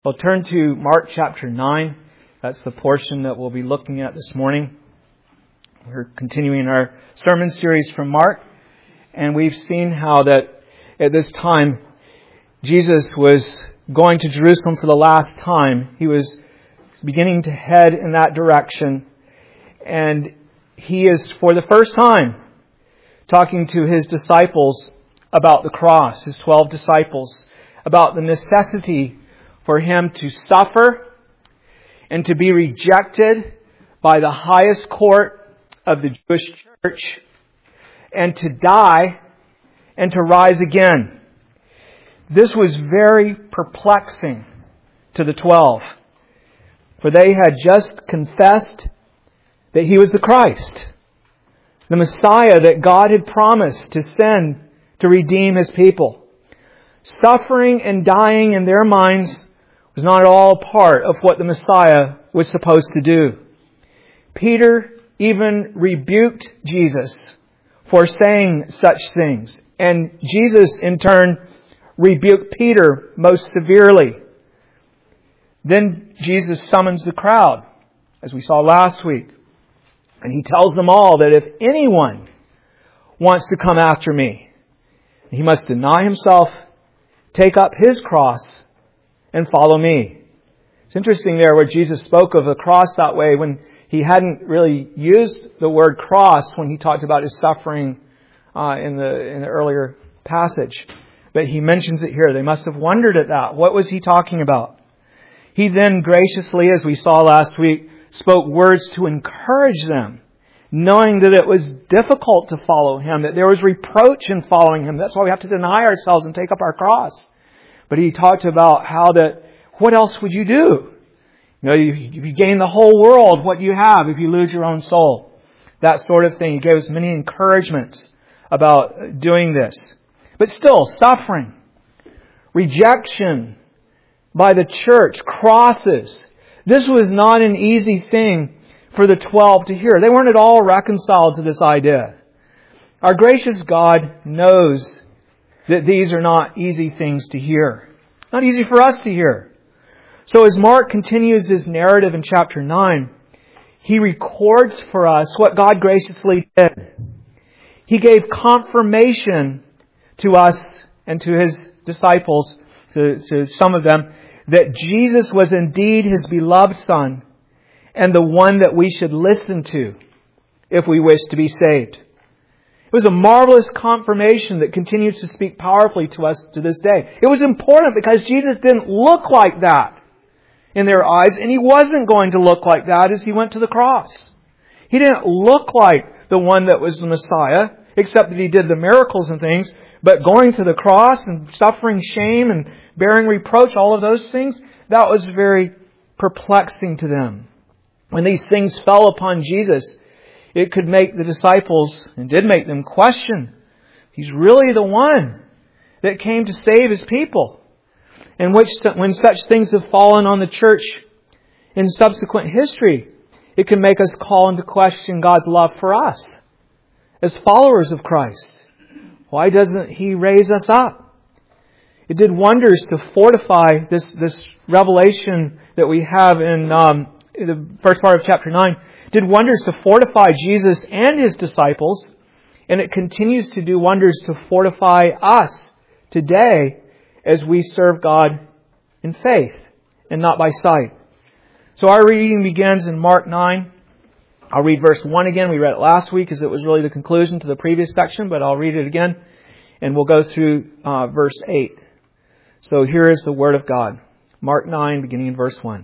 We'll turn to Mark chapter 9. That's the portion that we'll be looking at this morning. We're continuing our sermon series from Mark. And we've seen how that at this time, Jesus was going to Jerusalem for the last time. He was beginning to head in that direction. And He is, for the first time, talking to His disciples about the cross, His 12 disciples, about the necessity for Him to suffer and to be rejected by the highest court of the Jewish church and to die and to rise again. This was very perplexing to the 12, for they had just confessed that He was the Christ, the Messiah that God had promised to send to redeem His people. Suffering and dying in their minds was not at all part of what the Messiah was supposed to do. Peter even rebuked Jesus for saying such things. And Jesus, in turn, rebuked Peter most severely. Then Jesus summons the crowd, as we saw last week. And He tells them all that if anyone wants to come after me, he must deny himself, take up his cross, and follow me. It's interesting there where Jesus spoke of the cross that way when He hadn't really used the word cross when He talked about His suffering in the earlier passage. But He mentions it here. They must have wondered at that. What was He talking about? He then graciously, as we saw last week, spoke words to encourage them, knowing that it was difficult to follow Him, that there was reproach in following Him. That's why we have to deny ourselves and take up our cross. But He talked about how that, what else would you do? You know, if you gain the whole world, what do you have if you lose your own soul? That sort of thing. He gave us many encouragements about doing this. But still, suffering, rejection by the church, crosses. This was not an easy thing for the 12 to hear. They weren't at all reconciled to this idea. Our gracious God knows that these are not easy things to hear. Not easy for us to hear. So as Mark continues his narrative in chapter 9, he records for us what God graciously did. He gave confirmation to us and to His disciples, to some of them, that Jesus was indeed His beloved Son and the one that we should listen to if we wish to be saved. It was a marvelous confirmation that continues to speak powerfully to us to this day. It was important because Jesus didn't look like that in their eyes, and He wasn't going to look like that as He went to the cross. He didn't look like the one that was the Messiah, except that He did the miracles and things, but going to the cross and suffering shame and bearing reproach, all of those things, that was very perplexing to them. When these things fell upon Jesus, it could make the disciples, and did make them, question, He's really the one that came to save His people. And when such things have fallen on the church in subsequent history, it can make us call into question God's love for us as followers of Christ. Why doesn't He raise us up? It did wonders to fortify this revelation that we have in the first part of chapter 9. Did wonders to fortify Jesus and His disciples, and it continues to do wonders to fortify us today as we serve God in faith and not by sight. So our reading begins in Mark 9. I'll read verse 1 again. We read it last week as it was really the conclusion to the previous section, but I'll read it again and we'll go through verse 8. So here is the Word of God. Mark 9, beginning in verse 1.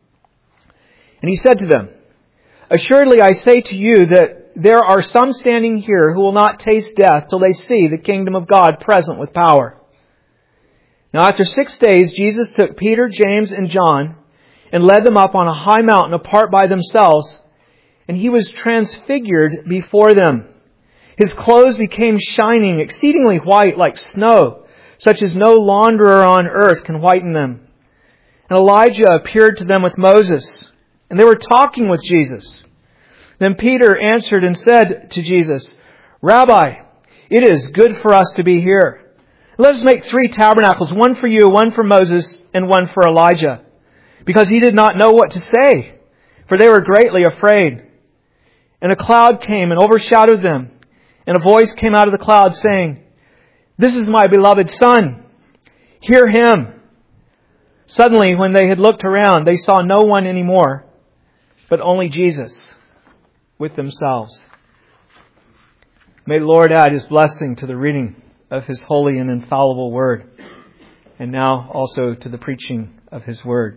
And He said to them, Assuredly I say to you that there are some standing here who will not taste death till they see the kingdom of God present with power. Now after 6 days Jesus took Peter, James, and John and led them up on a high mountain apart by themselves, and He was transfigured before them. His clothes became shining, exceedingly white like snow, such as no launderer on earth can whiten them. And Elijah appeared to them with Moses, and they were talking with Jesus. Then Peter answered and said to Jesus, Rabbi, it is good for us to be here. Let us make 3 tabernacles, one for you, one for Moses, and one for Elijah, because he did not know what to say, for they were greatly afraid. And a cloud came and overshadowed them, and a voice came out of the cloud saying, "This is my beloved Son. Hear Him." Suddenly, when they had looked around, they saw no one anymore, but only Jesus with themselves. May the Lord add His blessing to the reading of His holy and infallible Word, and now also to the preaching of His Word.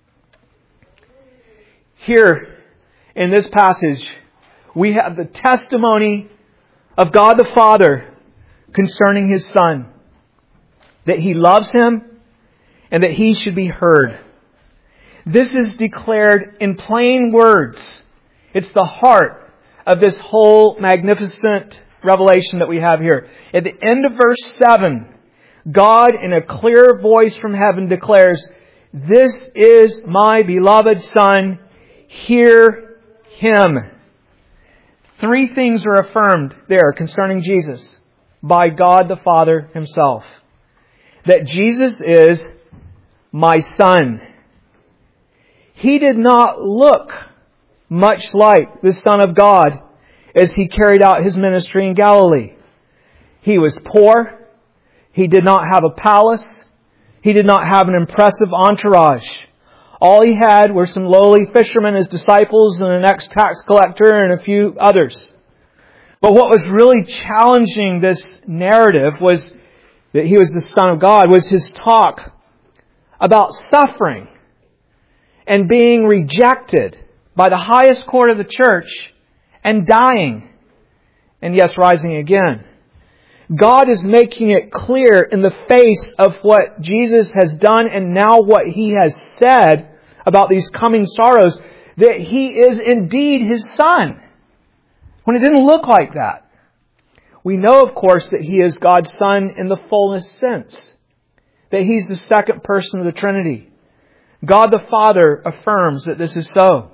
Here, in this passage, we have the testimony of God the Father concerning His Son, that He loves Him and that He should be heard. This is declared in plain words. It's the heart of this whole magnificent revelation that we have here. At the end of verse 7, God in a clear voice from heaven declares, "This is my beloved Son, hear Him." Three things are affirmed there concerning Jesus by God the Father Himself. That Jesus is my Son. He did not look much like the Son of God as He carried out His ministry in Galilee. He was poor. He did not have a palace. He did not have an impressive entourage. All He had were some lowly fishermen as disciples and an ex-tax collector and a few others. But what was really challenging this narrative was that He was the Son of God, was His talk about suffering and being rejected by the highest court of the church and dying, and yes, rising again. God is making it clear in the face of what Jesus has done and now what He has said about these coming sorrows, that He is indeed His Son, when it didn't look like that. We know, of course, that He is God's Son in the fullness sense, that He's the second person of the Trinity. God the Father affirms that this is so.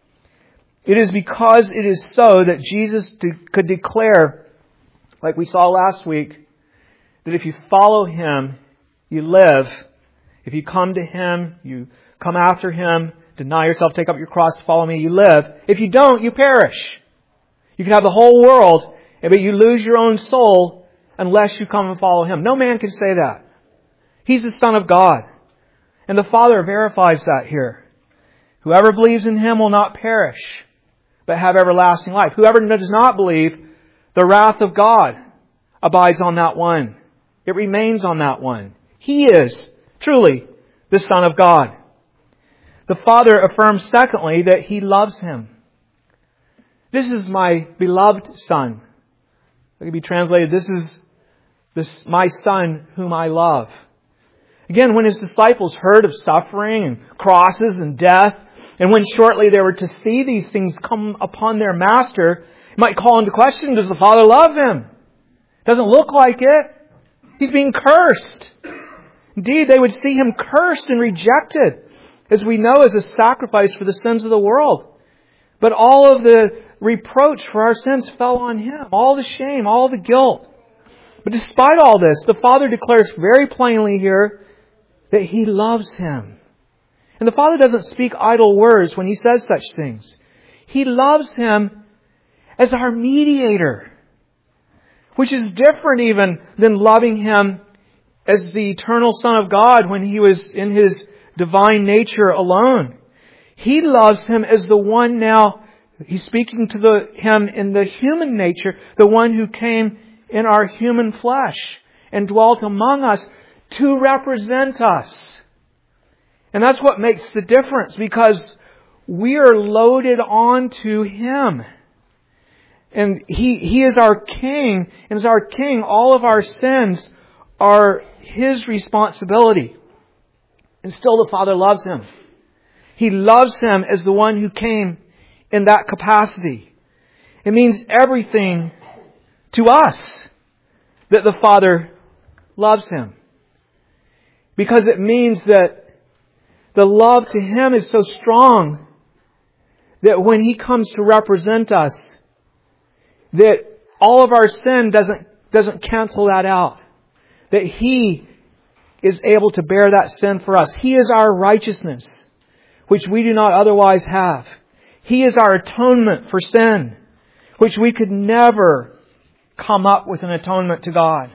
It is because it is so that Jesus could declare, like we saw last week, that if you follow Him, you live. If you come to Him, you come after Him, deny yourself, take up your cross, follow me, you live. If you don't, you perish. You can have the whole world, but you lose your own soul unless you come and follow Him. No man can say that. He's the Son of God. And the Father verifies that here. Whoever believes in Him will not perish, but have everlasting life. Whoever does not believe, the wrath of God abides on that one. It remains on that one. He is truly the Son of God. The Father affirms, secondly, that He loves Him. This is my beloved Son. It could be translated, this is my Son whom I love. Again, when His disciples heard of suffering and crosses and death, and when shortly they were to see these things come upon their Master, it might call into question, does the Father love Him? Doesn't look like it. He's being cursed. Indeed, they would see Him cursed and rejected, as we know, as a sacrifice for the sins of the world. But all of the reproach for our sins fell on Him. All the shame, all the guilt. But despite all this, the Father declares very plainly here that He loves him. And the Father doesn't speak idle words when He says such things. He loves him as our mediator, which is different even than loving Him as the eternal Son of God when He was in His divine nature alone. He loves Him as the one now, He's speaking to Him in the human nature, the one who came in our human flesh and dwelt among us to represent us. And that's what makes the difference, because we are loaded onto Him. And He is our King, and as our King, all of our sins are His responsibility. And still the Father loves Him. He loves Him as the one who came in that capacity. It means everything to us that the Father loves Him. Because it means that the love to Him is so strong that when He comes to represent us, that all of our sin doesn't cancel that out. That He is able to bear that sin for us. He is our righteousness, which we do not otherwise have. He is our atonement for sin, which we could never come up with an atonement to God.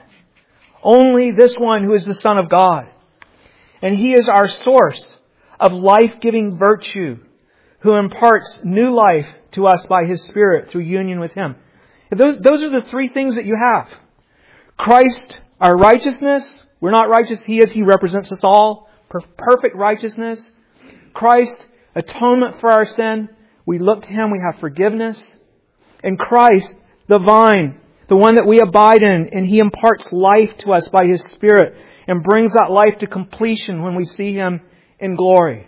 Only this one who is the Son of God. And He is our source of life-giving virtue, who imparts new life to us by His Spirit through union with Him. Those are the three things that you have. Christ, our righteousness. We're not righteous. He is. He represents us all. Perfect righteousness. Christ, atonement for our sin. We look to Him. We have forgiveness. And Christ, the vine, the one that we abide in, and He imparts life to us by His Spirit and brings that life to completion when we see Him in glory.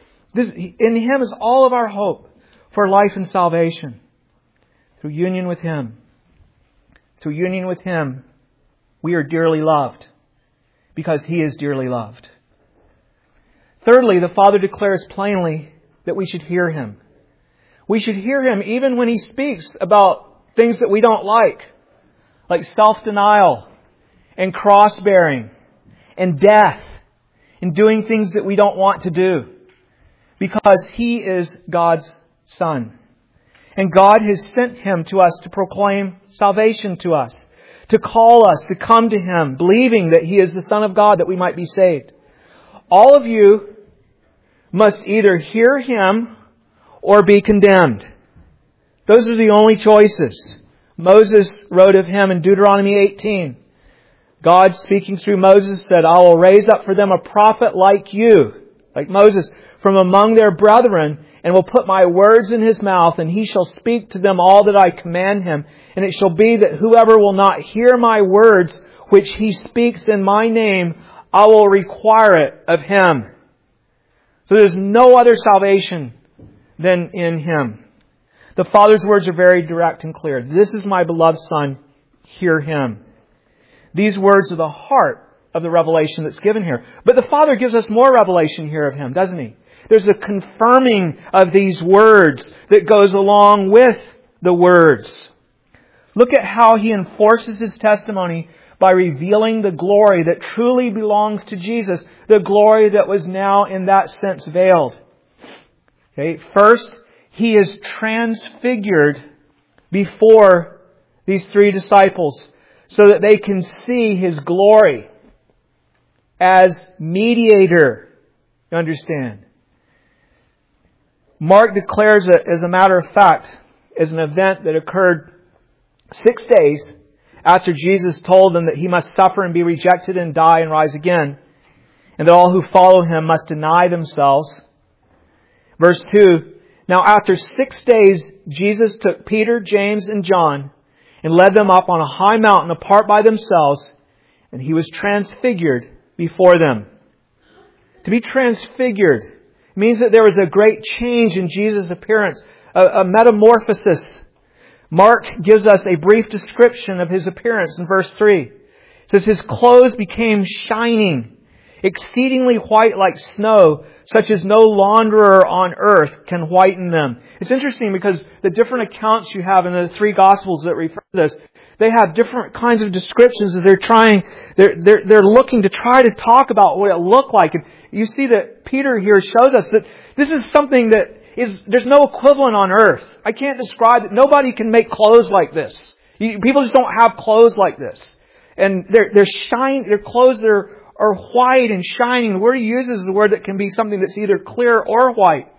In Him is all of our hope for life and salvation. Through union with Him. Through union with Him, we are dearly loved because He is dearly loved. Thirdly, the Father declares plainly that we should hear Him. We should hear Him even when He speaks about things that we don't like self-denial and cross-bearing and death and doing things that we don't want to do, because He is God's Son. And God has sent Him to us to proclaim salvation to us, to call us to come to Him, believing that He is the Son of God, that we might be saved. All of you must either hear Him or be condemned. Those are the only choices. Moses wrote of Him in Deuteronomy 18. God, speaking through Moses, said, I will raise up for them a prophet like you, like Moses, from among their brethren, and will put my words in his mouth, and he shall speak to them all that I command him. And it shall be that whoever will not hear my words, which he speaks in my name, I will require it of him. So there's no other salvation than in Him. The Father's words are very direct and clear. This is my beloved Son, hear Him. These words are the heart of the revelation that's given here. But the Father gives us more revelation here of Him, doesn't He? There's a confirming of these words that goes along with the words. Look at how He enforces His testimony by revealing the glory that truly belongs to Jesus, the glory that was now in that sense veiled. Okay, first, He is transfigured before these three disciples so that they can see His glory as mediator. You understand? Mark declares it as a matter of fact, as an event that occurred 6 days after Jesus told them that He must suffer and be rejected and die and rise again, and that all who follow Him must deny themselves. Verse 2, now after 6 days, Jesus took Peter, James, and John and led them up on a high mountain apart by themselves, and He was transfigured before them. To be transfigured means that there was a great change in Jesus' appearance, a metamorphosis. Mark gives us a brief description of His appearance in verse 3. It says, His clothes became shining, exceedingly white like snow, such as no launderer on earth can whiten them. It's interesting because the different accounts you have in the three Gospels that refer to this, they have different kinds of descriptions as they're looking to try to talk about what it looked like. And you see that Peter here shows us that this is something that there's no equivalent on earth. I can't describe it. Nobody can make clothes like this. People just don't have clothes like this. And their clothes are white and shining. The word he uses is a word that can be something that's either clear or white.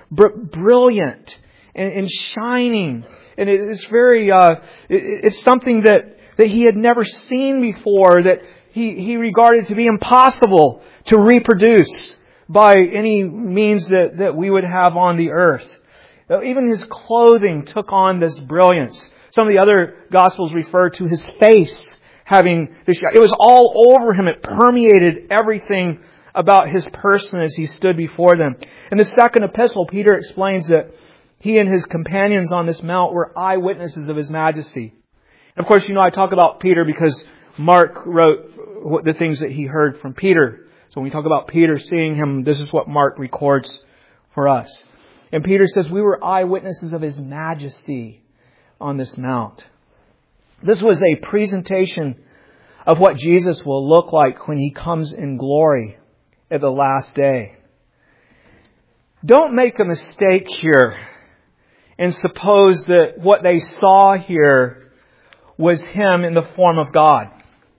Brilliant and shining. And it's very, it's something that he had never seen before, that he regarded to be impossible to reproduce by any means that we would have on the earth. Even His clothing took on this brilliance. Some of the other Gospels refer to His face having this. It was all over Him. It permeated everything about His person as He stood before them. In the second epistle, Peter explains that he and his companions on this mount were eyewitnesses of His majesty. And of course, I talk about Peter because Mark wrote the things that he heard from Peter. So when we talk about Peter seeing Him, this is what Mark records for us. And Peter says, we were eyewitnesses of His majesty on this mount. This was a presentation of what Jesus will look like when He comes in glory at the last day. Don't make a mistake here and suppose that what they saw here was Him in the form of God.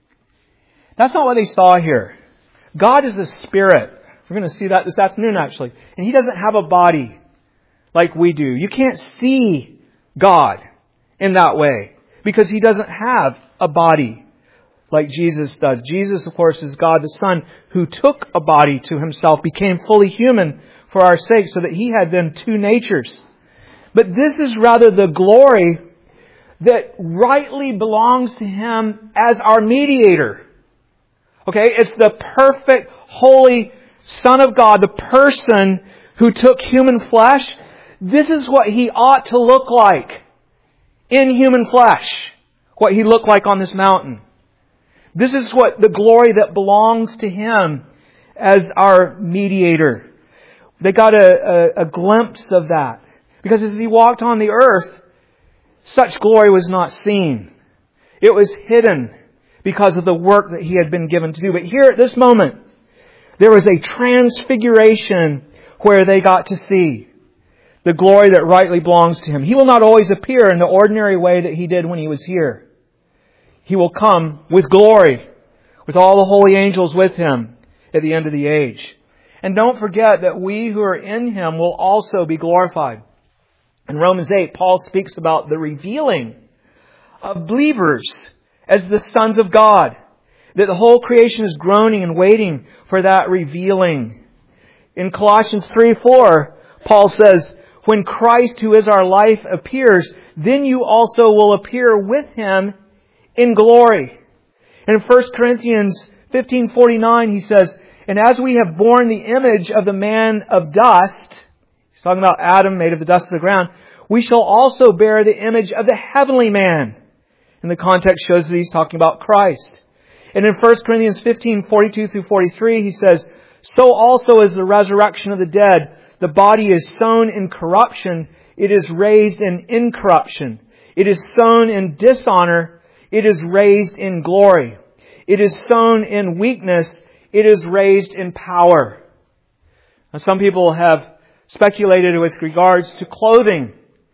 That's not what they saw here. God is a spirit. We're going to see that this afternoon, actually. And He doesn't have a body like we do. You can't see God in that way because He doesn't have a body like Jesus does. Jesus, of course, is God the Son who took a body to Himself, became fully human for our sake so that He had then two natures. But this is rather the glory that rightly belongs to Him as our mediator. Okay, it's the perfect, holy Son of God, the person who took human flesh. This is what He ought to look like in human flesh. What He looked like on this mountain. This is what the glory that belongs to Him as our mediator. They got a glimpse of that. Because as He walked on the earth, such glory was not seen. It was hidden because of the work that He had been given to do. But here at this moment, there was a transfiguration where they got to see the glory that rightly belongs to Him. He will not always appear in the ordinary way that He did when He was here. He will come with glory, with all the holy angels with Him at the end of the age. And don't forget that we who are in Him will also be glorified. In Romans 8, Paul speaks about the revealing of believers as the sons of God. That the whole creation is groaning and waiting for that revealing. In Colossians 3:4, Paul says, when Christ, who is our life, appears, then you also will appear with Him in glory. And in 1 Corinthians 15:49, he says, and as we have borne the image of the man of dust, he's talking about Adam made of the dust of the ground, we shall also bear the image of the heavenly man. And the context shows that he's talking about Christ. And in 1 Corinthians 15:42 through 43, he says, so also is the resurrection of the dead. The body is sown in corruption. It is raised in incorruption. It is sown in dishonor. It is raised in glory. It is sown in weakness. It is raised in power. Now, some people have speculated with regards to clothing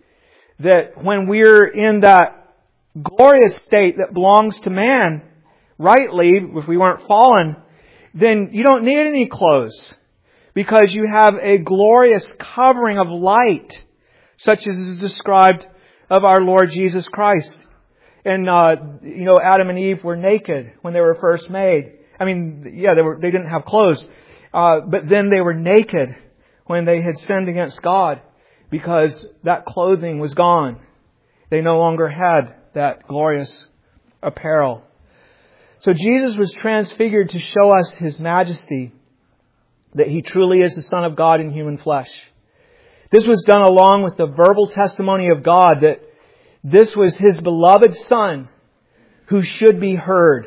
that when we're in that glorious state that belongs to man, rightly, if we weren't fallen, then you don't need any clothes because you have a glorious covering of light, such as is described of our Lord Jesus Christ. And, Adam and Eve were naked when they were first made. I mean, yeah, they didn't have clothes. But then they were naked when they had sinned against God because that clothing was gone. They no longer had that glorious apparel. So Jesus was transfigured to show us His majesty, that He truly is the Son of God in human flesh. This was done along with the verbal testimony of God that this was His beloved Son who should be heard.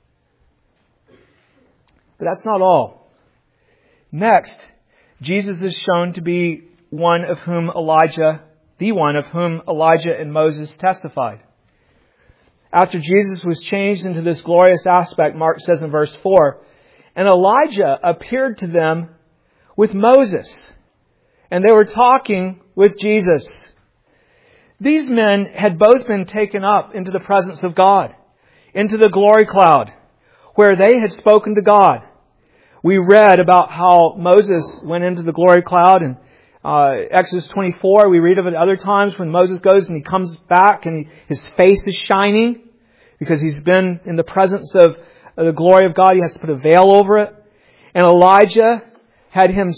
But that's not all. Next, Jesus is shown to be the one of whom Elijah and Moses testified. After Jesus was changed into this glorious aspect, Mark says in verse 4, and Elijah appeared to them with Moses, and they were talking with Jesus. These men had both been taken up into the presence of God, into the glory cloud, where they had spoken to God. We read about how Moses went into the glory cloud in Exodus 24. We read of it other times when Moses goes and he comes back and his face is shining because he's been in the presence of the glory of God. He has to put a veil over it. And Elijah had him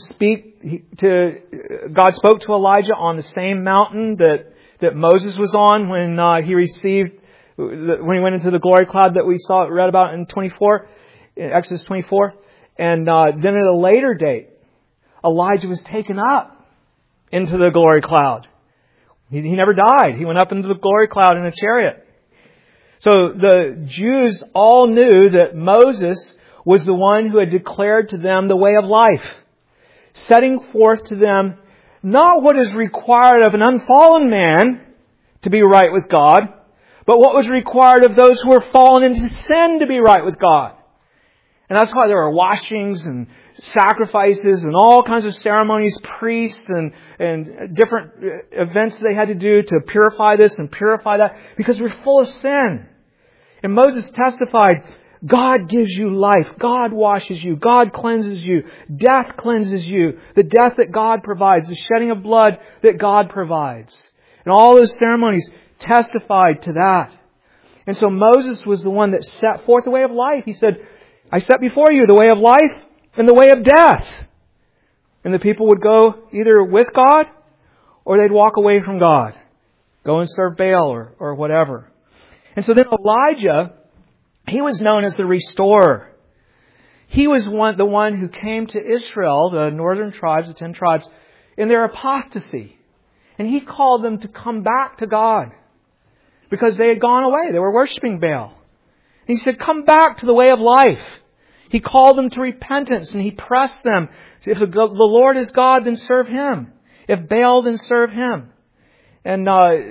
God spoke to Elijah on the same mountain that Moses was on when he went into the glory cloud that we read about in Exodus 24. And then at a later date, Elijah was taken up into the glory cloud. He never died. He went up into the glory cloud in a chariot. So the Jews all knew that Moses was the one who had declared to them the way of life, setting forth to them not what is required of an unfallen man to be right with God, but what was required of those who were fallen into sin to be right with God. And that's why there were washings and sacrifices and all kinds of ceremonies, priests and different events they had to do to purify this and purify that, because we're full of sin. And Moses testified, God gives you life. God washes you. God cleanses you. Death cleanses you. The death that God provides. The shedding of blood that God provides. And all those ceremonies testified to that. And so Moses was the one that set forth the way of life. He said, I set before you the way of life and the way of death. And the people would go either with God or they'd walk away from God. Go and serve Baal or whatever. And so then Elijah, he was known as the restorer. He was the one who came to Israel, the northern tribes, the 10 tribes, in their apostasy. And he called them to come back to God because they had gone away. They were worshiping Baal. And he said, come back to the way of life. He called them to repentance and he pressed them. If the Lord is God, then serve Him. If Baal, then serve him. And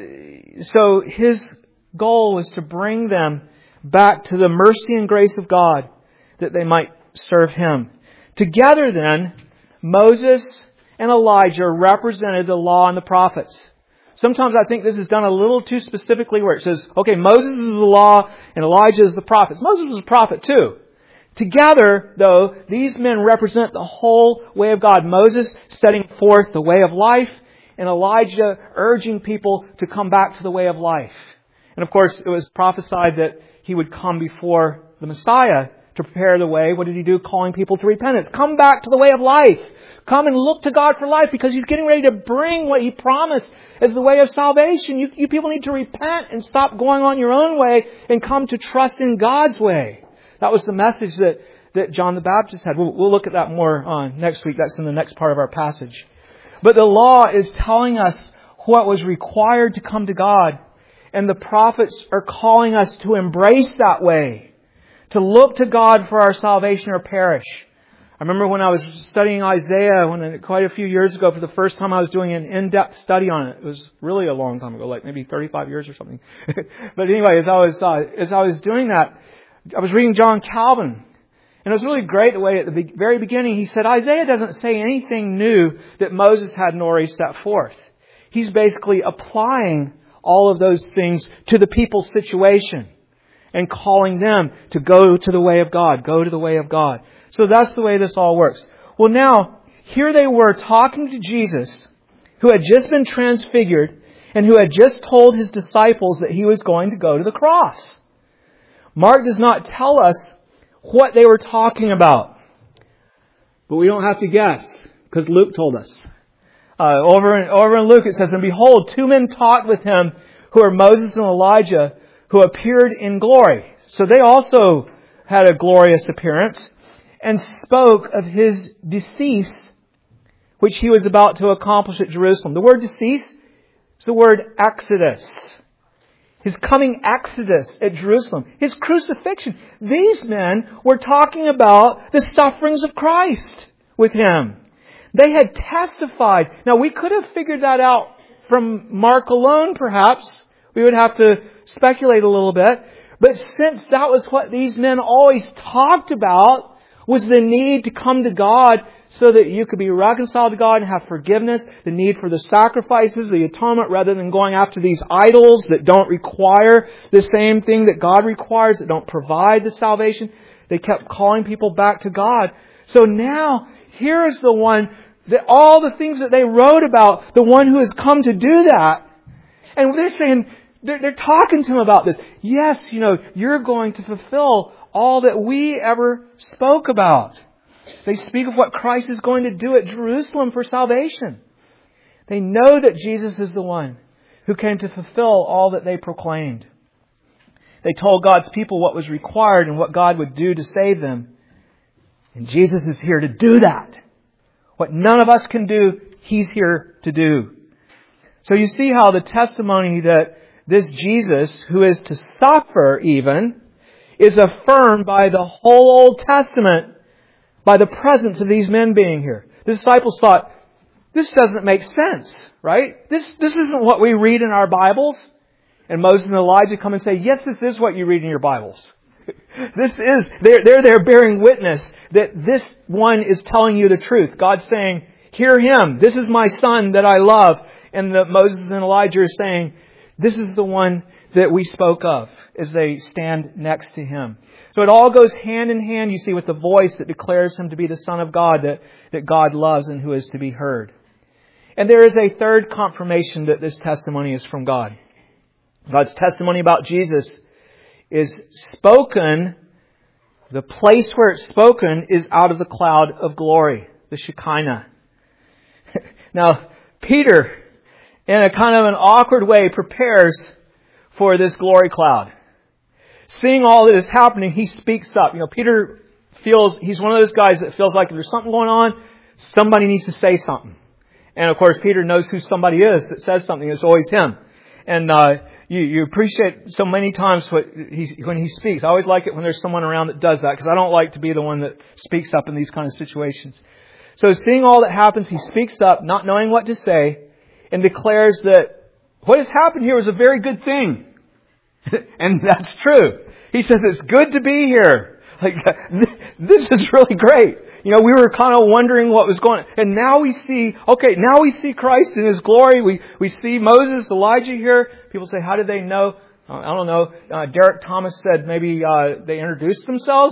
so his goal was to bring them back to the mercy and grace of God that they might serve Him. Together then, Moses and Elijah represented the law and the prophets. Sometimes I think this is done a little too specifically where it says, okay, Moses is the law and Elijah is the prophets. Moses was a prophet too. Together, though, these men represent the whole way of God. Moses setting forth the way of life and Elijah urging people to come back to the way of life. And of course, it was prophesied that He would come before the Messiah to prepare the way. What did He do? Calling people to repentance. Come back to the way of life. Come and look to God for life because He's getting ready to bring what He promised as the way of salvation. You people need to repent and stop going on your own way and come to trust in God's way. That was the message that John the Baptist had. We'll look at that more next week. That's in the next part of our passage. But the law is telling us what was required to come to God. And the prophets are calling us to embrace that way. To look to God for our salvation or perish. I remember when I was studying Isaiah quite a few years ago, for the first time I was doing an in-depth study on it. It was really a long time ago, like maybe 35 years or something. But anyway, as I was doing that, I was reading John Calvin. And it was really great the way at the very beginning he said, Isaiah doesn't say anything new that Moses hadn't already set forth. He's basically applying all of those things to the people's situation and calling them to go to the way of God. Go to the way of God. So that's the way this all works. Well, now, here they were talking to Jesus, who had just been transfigured and who had just told His disciples that He was going to go to the cross. Mark does not tell us what they were talking about. But we don't have to guess, because Luke told us. Over in Luke it says, and behold, 2 men talked with Him, who are Moses and Elijah, who appeared in glory. So they also had a glorious appearance, and spoke of His decease, which He was about to accomplish at Jerusalem. The word decease is the word exodus. His coming exodus at Jerusalem. His crucifixion. These men were talking about the sufferings of Christ with Him. They had testified. Now we could have figured that out from Mark alone, perhaps. We would have to speculate a little bit. But since that was what these men always talked about, was the need to come to God so that you could be reconciled to God and have forgiveness, the need for the sacrifices, the atonement, rather than going after these idols that don't require the same thing that God requires, that don't provide the salvation. They kept calling people back to God. So now, here is the one, that all the things that they wrote about, the one who has come to do that. And they're saying, they're talking to Him about this. Yes, you're going to fulfill all that we ever spoke about. They speak of what Christ is going to do at Jerusalem for salvation. They know that Jesus is the one who came to fulfill all that they proclaimed. They told God's people what was required and what God would do to save them. And Jesus is here to do that. What none of us can do, He's here to do. So you see how the testimony that this Jesus, who is to suffer even, is affirmed by the whole Old Testament, by the presence of these men being here. The disciples thought, this doesn't make sense, right? This isn't what we read in our Bibles. And Moses and Elijah come and say, yes, this is what you read in your Bibles. They're there bearing witness that this one is telling you the truth. God's saying, hear him. This is my son that I love. And Moses and Elijah are saying, this is the one that we spoke of, as they stand next to him. So it all goes hand in hand, you see, with the voice that declares him to be the Son of God that God loves and who is to be heard. And there is a third confirmation that this testimony is from God. God's testimony about Jesus is spoken, the place where it's spoken is out of the cloud of glory, the Shekinah. Now, Peter, in a kind of an awkward way, prepares for this glory cloud. Seeing all that is happening, he speaks up. Peter he's one of those guys that feels like if there's something going on, somebody needs to say something. And of course, Peter knows who somebody is that says something. It's always him. And you appreciate so many times when he speaks. I always like it when there's someone around that does that, because I don't like to be the one that speaks up in these kind of situations. So seeing all that happens, he speaks up, not knowing what to say, and declares that what has happened here is a very good thing. And that's true. He says it's good to be here. This is really great. We were kind of wondering what was going on. And now we see Christ in His glory. We see Moses, Elijah here. People say, how did they know? I don't know. Derek Thomas said maybe they introduced themselves.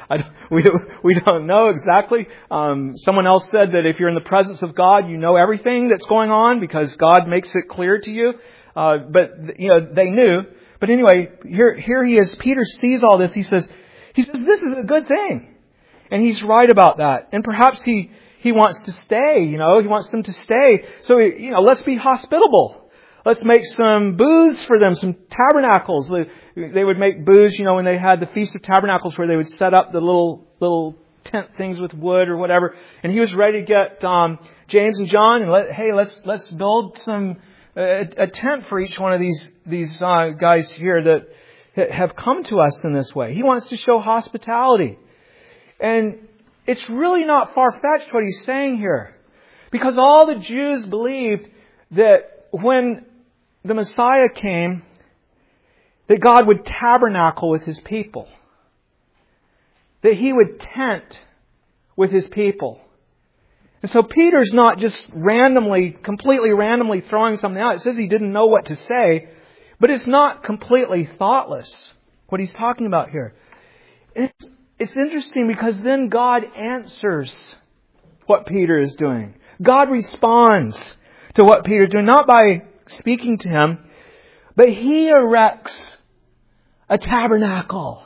We don't know exactly. Someone else said that if you're in the presence of God, you know everything that's going on because God makes it clear to you. But they knew. But anyway, here he is. Peter sees all this. He says, this is a good thing. And he's right about that. And perhaps he wants to stay, He wants them to stay. So, let's be hospitable. Let's make some booths for them, some tabernacles. They would make booths, when they had the Feast of Tabernacles where they would set up the little tent things with wood or whatever. And he was ready to get James and John and let's build a tent for each one of these guys here that have come to us in this way. He wants to show hospitality. And it's really not far-fetched what he's saying here. Because all the Jews believed that when the Messiah came, that God would tabernacle with His people. That He would tent with His people. And so Peter's not just completely randomly throwing something out. It says he didn't know what to say, but it's not completely thoughtless, what he's talking about here. It's interesting because then God answers what Peter is doing. God responds to what Peter is doing, not by speaking to him, but He erects a tabernacle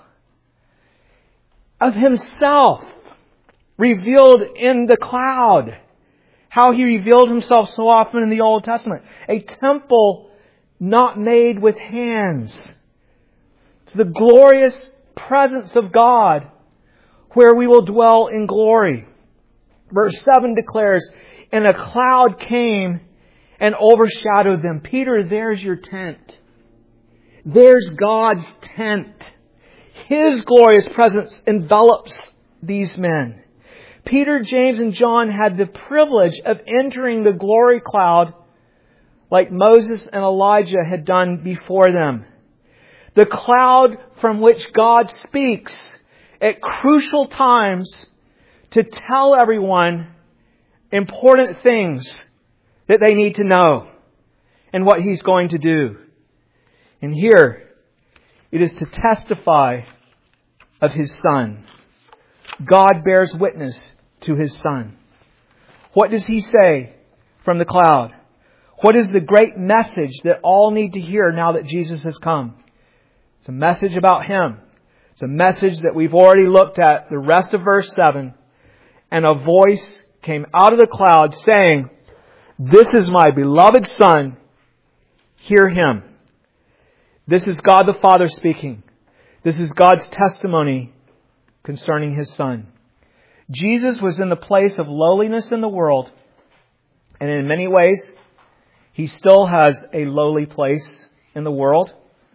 of Himself revealed in the cloud. How He revealed Himself so often in the Old Testament. A temple not made with hands. It's the glorious presence of God where we will dwell in glory. Verse 7 declares, and a cloud came and overshadowed them. Peter, there's your tent. There's God's tent. His glorious presence envelops these men. Peter, James, and John had the privilege of entering the glory cloud like Moses and Elijah had done before them. The cloud from which God speaks at crucial times to tell everyone important things that they need to know and what He's going to do. And here, it is to testify of His Son. God bears witness to His Son. What does He say from the cloud? What is the great message that all need to hear now that Jesus has come? It's a message about Him. It's a message that we've already looked at, the rest of verse 7. And a voice came out of the cloud saying, this is my beloved Son. Hear Him. This is God the Father speaking. This is God's testimony concerning His Son. Jesus was in the place of lowliness in the world. And in many ways, He still has a lowly place in the world.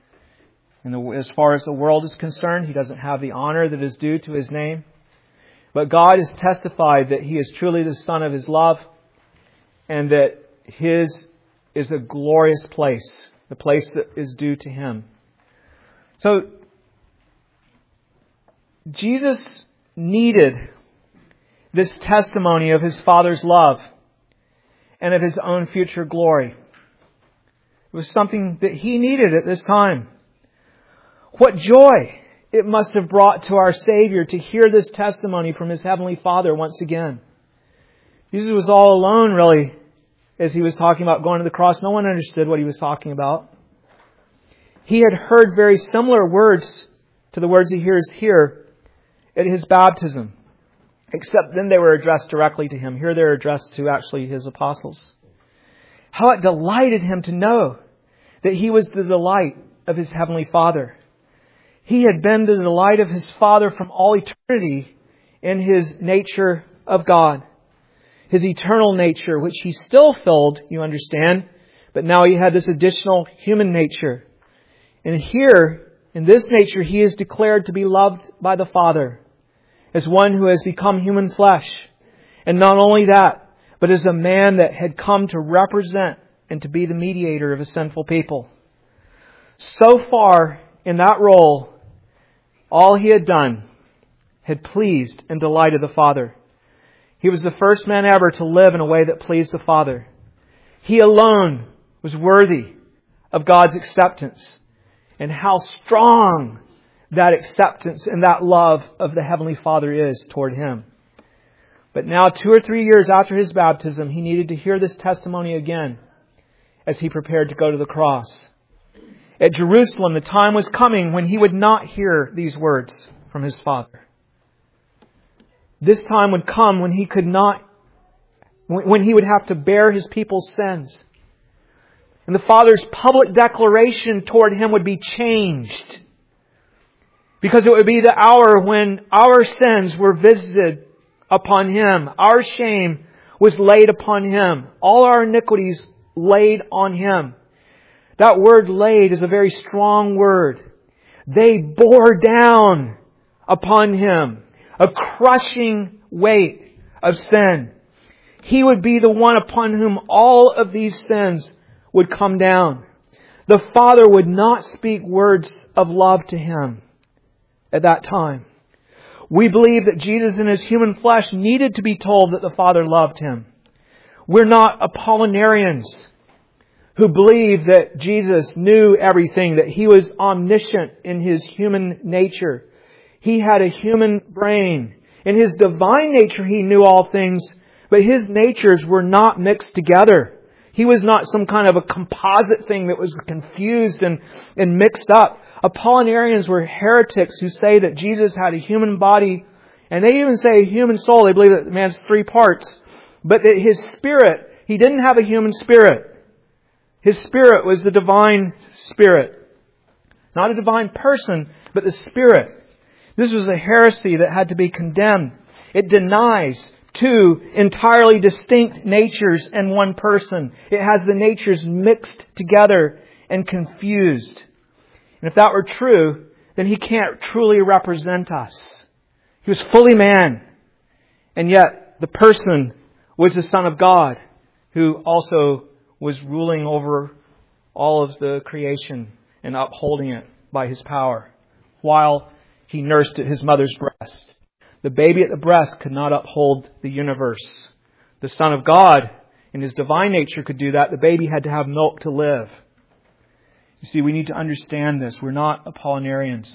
And as far as the world is concerned, He doesn't have the honor that is due to His name. But God has testified that He is truly the Son of His love and that His is a glorious place the place that is due to Him. So, Jesus needed this testimony of His Father's love and of His own future glory. It was something that He needed at this time. What joy it must have brought to our Savior to hear this testimony from His Heavenly Father once again. Jesus was all alone, really, as He was talking about going to the cross. No one understood what He was talking about. He had heard very similar words to the words He hears here at His baptism, except then they were addressed directly to Him. Here they're addressed to actually His apostles. How it delighted Him to know that He was the delight of His Heavenly Father. He had been the delight of His Father from all eternity in His nature of God. His eternal nature, which He still filled, you understand, but now He had this additional human nature. And here, in this nature, He is declared to be loved by the Father as one who has become human flesh. And not only that, but as a man that had come to represent and to be the mediator of a sinful people. So far, in that role, all He had done had pleased and delighted the Father. He was the first man ever to live in a way that pleased the Father. He alone was worthy of God's acceptance. And how strong that acceptance and that love of the Heavenly Father is toward Him. But now, 2 or 3 years after His baptism, He needed to hear this testimony again as He prepared to go to the cross. At Jerusalem, the time was coming when He would not hear these words from His Father. This time would come when He would have to bear His people's sins. And the Father's public declaration toward Him would be changed. Because it would be the hour when our sins were visited upon Him. Our shame was laid upon Him. All our iniquities laid on Him. That word laid is a very strong word. They bore down upon Him a crushing weight of sin. He would be the one upon whom all of these sins would come down. The Father would not speak words of love to Him at that time. We believe that Jesus in His human flesh needed to be told that the Father loved Him. We're not Apollinarians who believe that Jesus knew everything, that He was omniscient in His human nature. He had a human brain. In His divine nature He knew all things, but His natures were not mixed together. He was not some kind of a composite thing that was confused and mixed up. Apollinarians were heretics who say that Jesus had a human body, and they even say a human soul. They believe that man has 3 parts. But that His spirit, He didn't have a human spirit. His spirit was the divine spirit. Not a divine person, but the Spirit. This was a heresy that had to be condemned. It denies 2 entirely distinct natures in one person. It has the natures mixed together and confused. And if that were true, then He can't truly represent us. He was fully man. And yet, the person was the Son of God, who also was ruling over all of the creation and upholding it by His power, while He nursed at His mother's breast. The baby at the breast could not uphold the universe. The Son of God, in His divine nature, could do that. The baby had to have milk to live. You see, we need to understand this. We're not Apollinarians.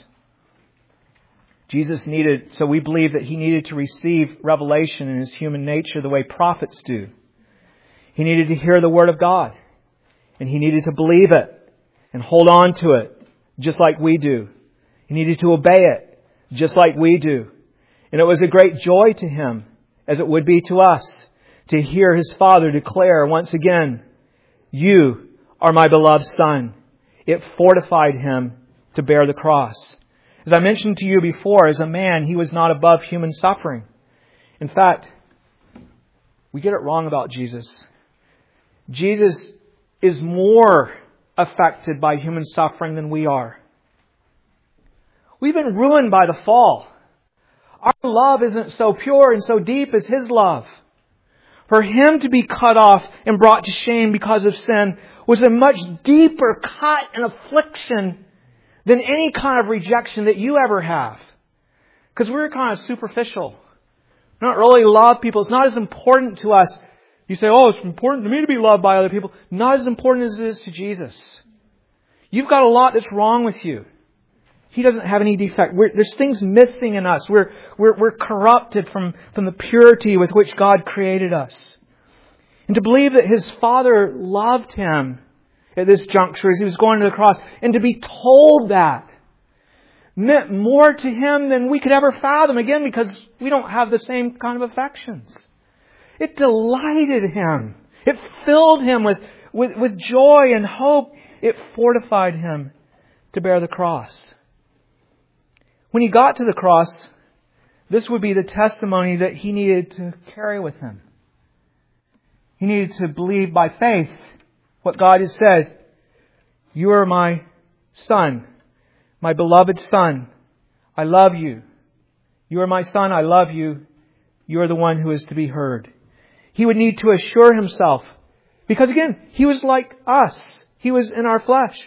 So we believe that He needed to receive revelation in His human nature the way prophets do. He needed to hear the Word of God. And He needed to believe it and hold on to it, just like we do. He needed to obey it, just like we do. And it was a great joy to Him, as it would be to us, to hear His Father declare once again, "You are my beloved Son." It fortified Him to bear the cross. As I mentioned to you before, as a man, He was not above human suffering. In fact, we get it wrong about Jesus. Jesus is more affected by human suffering than we are. We've been ruined by the fall. Our love isn't so pure and so deep as His love. For Him to be cut off and brought to shame because of sin was a much deeper cut and affliction than any kind of rejection that you ever have. Because we're kind of superficial. We don't really love people. It's not as important to us. You say, oh, it's important to me to be loved by other people. Not as important as it is to Jesus. You've got a lot that's wrong with you. He doesn't have any defect. There's things missing in us. We're corrupted from the purity with which God created us. And to believe that His Father loved Him at this juncture as He was going to the cross, and to be told that meant more to Him than we could ever fathom, again, because we don't have the same kind of affections. It delighted Him. It filled Him with joy and hope. It fortified Him to bear the cross. When He got to the cross, this would be the testimony that He needed to carry with Him. He needed to believe by faith what God has said. You are my Son, my beloved Son. I love you. You are my Son. I love you. You are the one who is to be heard. He would need to assure Himself. Because again, He was like us. He was in our flesh.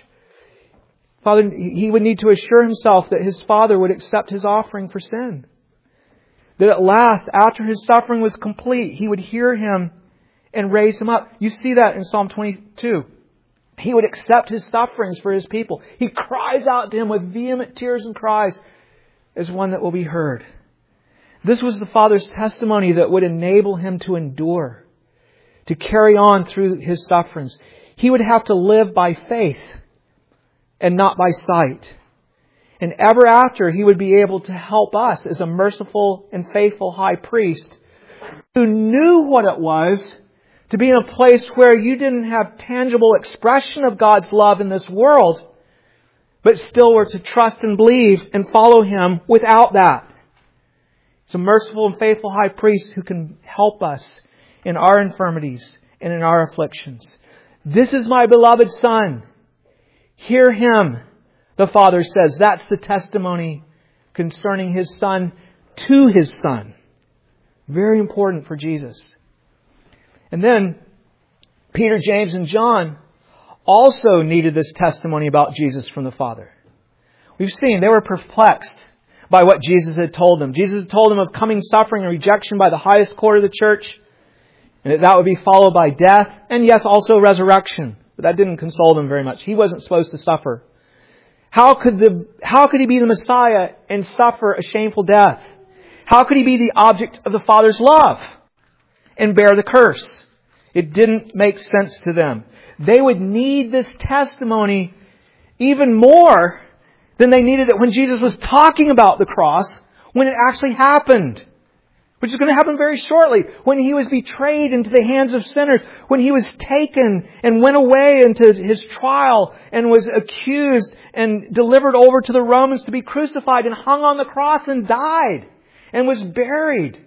Father, He would need to assure Himself that His Father would accept His offering for sin. That at last, after His suffering was complete, He would hear Him and raise Him up. You see that in Psalm 22. He would accept His sufferings for His people. He cries out to Him with vehement tears and cries as one that will be heard. This was the Father's testimony that would enable Him to endure, to carry on through His sufferings. He would have to live by faith and not by sight. And ever after, He would be able to help us as a merciful and faithful high priest who knew what it was to be in a place where you didn't have tangible expression of God's love in this world, but still were to trust and believe and follow Him without that. It's a merciful and faithful high priest who can help us in our infirmities and in our afflictions. This is my beloved Son. Hear Him, the Father says. That's the testimony concerning His Son to His Son. Very important for Jesus. And then Peter, James, and John also needed this testimony about Jesus from the Father. We've seen they were perplexed by what Jesus had told them. Jesus had told them of coming suffering and rejection by the highest court of the church, and that would be followed by death, and yes, also resurrection. But that didn't console them very much. He wasn't supposed to suffer. How could He be the Messiah and suffer a shameful death? How could He be the object of the Father's love and bear the curse? It didn't make sense to them. They would need this testimony even more than they needed it when Jesus was talking about the cross, when it actually happened. Which is going to happen very shortly. When He was betrayed into the hands of sinners. When He was taken and went away into His trial and was accused and delivered over to the Romans to be crucified and hung on the cross and died and was buried.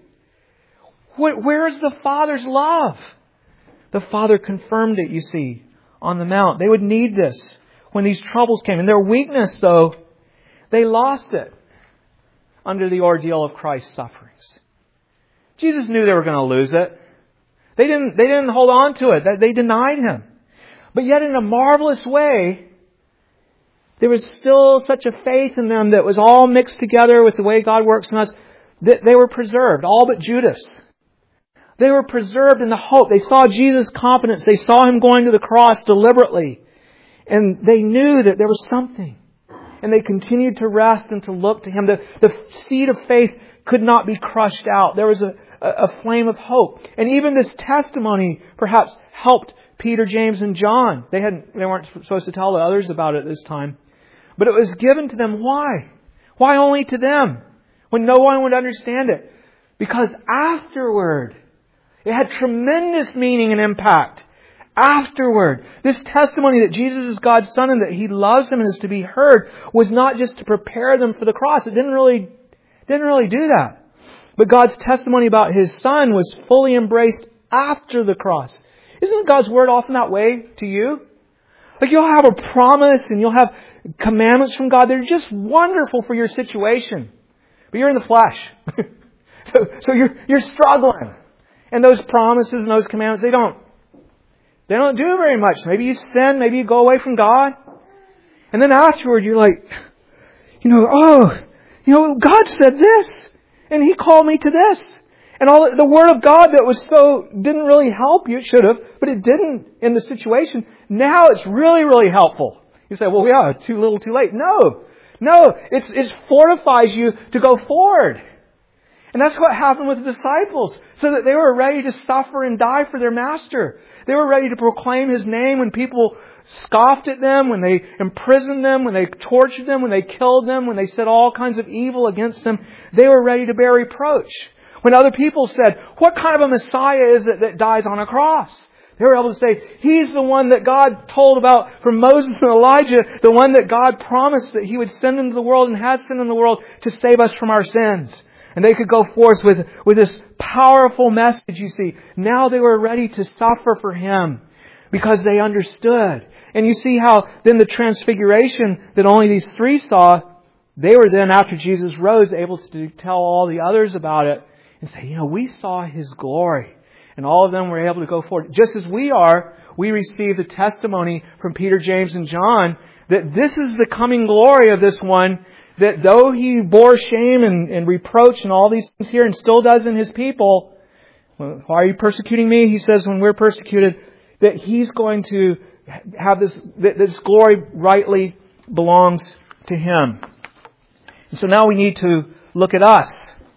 Where is the Father's love? The Father confirmed it, you see, on the Mount. They would need this when these troubles came. In their weakness, though, they lost it under the ordeal of Christ's sufferings. Jesus knew they were going to lose it. They didn't hold on to it. They denied Him. But yet in a marvelous way, there was still such a faith in them that was all mixed together with the way God works in us, that they were preserved, all but Judas. They were preserved in the hope. They saw Jesus' confidence. They saw Him going to the cross deliberately. And they knew that there was something. And they continued to rest and to look to Him. The seed of faith could not be crushed out. There was a flame of hope. And even this testimony perhaps helped Peter, James, and John. They weren't supposed to tell the others about it at this time. But it was given to them. Why? Why only to them? When no one would understand it. Because afterward, it had tremendous meaning and impact. Afterward, this testimony that Jesus is God's Son and that He loves them and is to be heard was not just to prepare them for the cross. It didn't really do that. But God's testimony about His Son was fully embraced after the cross. Isn't God's Word often that way to you? Like you'll have a promise and you'll have commandments from God that are just wonderful for your situation. But you're in the flesh. so you're struggling. And those promises and those commandments, they They don't do very much. Maybe you sin. Maybe you go away from God. And then afterward, you're like, God said this. And He called me to this. And all the Word of God that didn't really help you. It should have, but it didn't in the situation. Now it's really, really helpful. You say, well, yeah, too little, too late. No, it fortifies you to go forward. And that's what happened with the disciples. So that they were ready to suffer and die for their Master. They were ready to proclaim His name when people scoffed at them, when they imprisoned them, when they tortured them, when they killed them, when they said all kinds of evil against them. They were ready to bear reproach. When other people said, what kind of a Messiah is it that dies on a cross? They were able to say, He's the one that God told about from Moses and Elijah, the one that God promised that He would send into the world and has sent into the world to save us from our sins. And they could go forth with this powerful message, you see. Now they were ready to suffer for Him because they understood. And you see how then the transfiguration that only these three saw, they were then, after Jesus rose, able to tell all the others about it and say, we saw His glory. And all of them were able to go forward. Just as we receive the testimony from Peter, James, and John that this is the coming glory of this one, that though He bore shame and reproach and all these things here and still does in His people, why are you persecuting me? He says when we're persecuted, that He's going to have this glory rightly belongs to Him. And so now we need to look at us.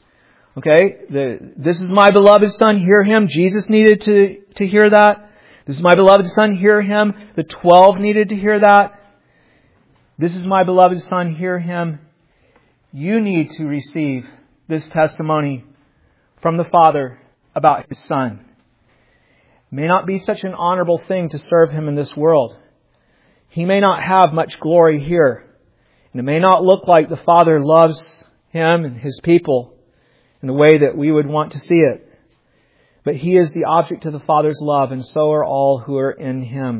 Okay, this is my beloved Son, hear Him. Jesus needed to hear that. This is my beloved Son, hear Him. The 12 needed to hear that. This is my beloved Son, hear Him. You need to receive this testimony from the Father about His Son. It may not be such an honorable thing to serve Him in this world. He may not have much glory here. And it may not look like the Father loves Him and His people in the way that we would want to see it. But He is the object of the Father's love, and so are all who are in Him.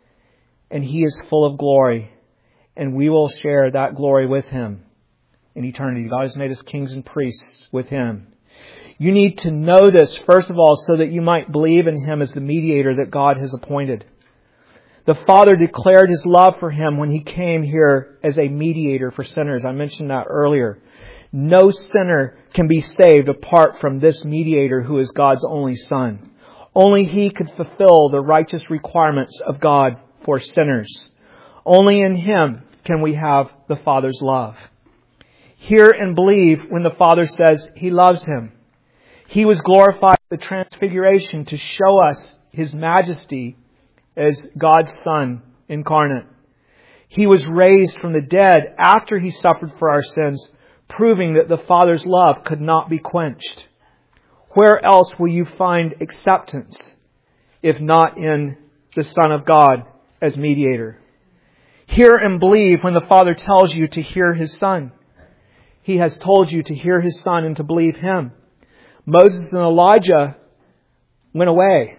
And He is full of glory, and we will share that glory with Him in eternity. God has made us kings and priests with Him. You need to know this, first of all, so that you might believe in Him as the mediator that God has appointed. The Father declared His love for Him when He came here as a mediator for sinners. I mentioned that earlier. No sinner can be saved apart from this mediator who is God's only Son. Only He could fulfill the righteous requirements of God for sinners. Only in Him can we have the Father's love. Hear and believe when the Father says He loves him. He was glorified at the transfiguration to show us His majesty as God's Son incarnate. He was raised from the dead after He suffered for our sins, proving that the Father's love could not be quenched. Where else will you find acceptance if not in the Son of God as mediator? Hear and believe when the Father tells you to hear His Son. He has told you to hear His Son and to believe Him. Moses and Elijah went away.